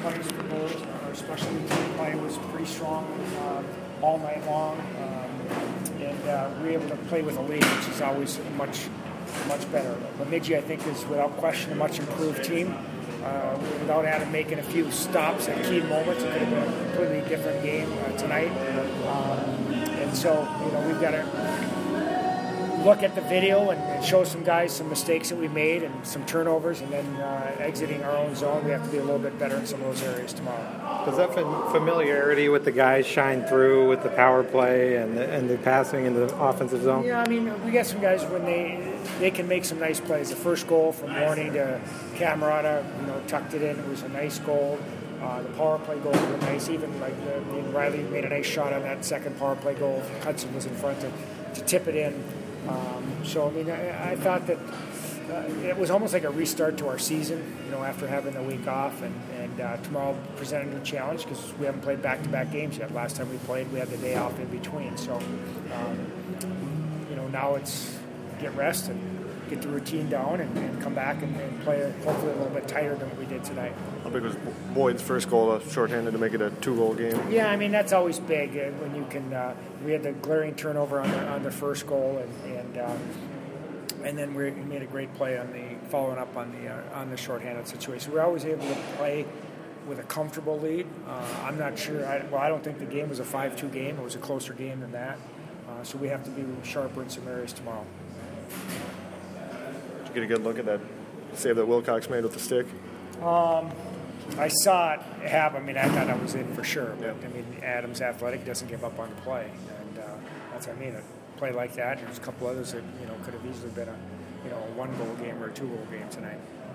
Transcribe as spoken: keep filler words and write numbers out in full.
plays for goals. Our special team play was pretty strong uh, all night long, um, and uh, we were able to play with a lead, which is always much, much better. Bemidji, I think, is without question a much improved team. Uh, without Adam making a few stops at key moments, it could have been a completely different game uh, tonight. Um, and so, you know, we've got to look at the video and, and show some guys some mistakes that we made and some turnovers, and then uh, exiting our own zone. We have to be a little bit better in some of those areas tomorrow. Does that familiarity with the guys shine through with the power play and the, and the passing in the offensive zone? Yeah, I mean, we got some guys when they they can make some nice plays. The first goal from Warning to Camerata, you know, tucked it in. It was a nice goal. Uh, the power play goals were nice. Even like the, the Riley made a nice shot on that second power play goal. Hudson was in front to, to tip it in. Um, so, I mean, I, I thought that uh, it was almost like a restart to our season, you know, after having the week off. And, and uh, tomorrow presented a new challenge because we haven't played back-to-back games yet. Last time we played, we had the day off in between. So, um, you know, now it's get rest and get the routine down and, and come back and, and play hopefully a little bit tighter than what we did tonight. How big was Boyd's first goal, uh, shorthanded, to make it a two-goal game? Yeah, I mean, that's always big uh, when you can uh, – we had the glaring turnover on the, on the first goal, and and, uh, and then we made a great play on the – following up on the uh, on the shorthanded situation. We're always able to play with a comfortable lead. Uh, I'm not sure I, – well, I don't think the game was a five two game. It was a closer game than that. Uh, so we have to be sharper in some areas tomorrow. Did you get a good look at that save that Wilcox made with the stick? Um, I saw it happen. I mean, I thought I was in for sure. But, Yeah. I mean, Adams Athletic doesn't give up on the play. And uh, that's what I mean. A play like that, and there's a couple others that, you know, could have easily been a, you know, a one-goal game or a two-goal game tonight.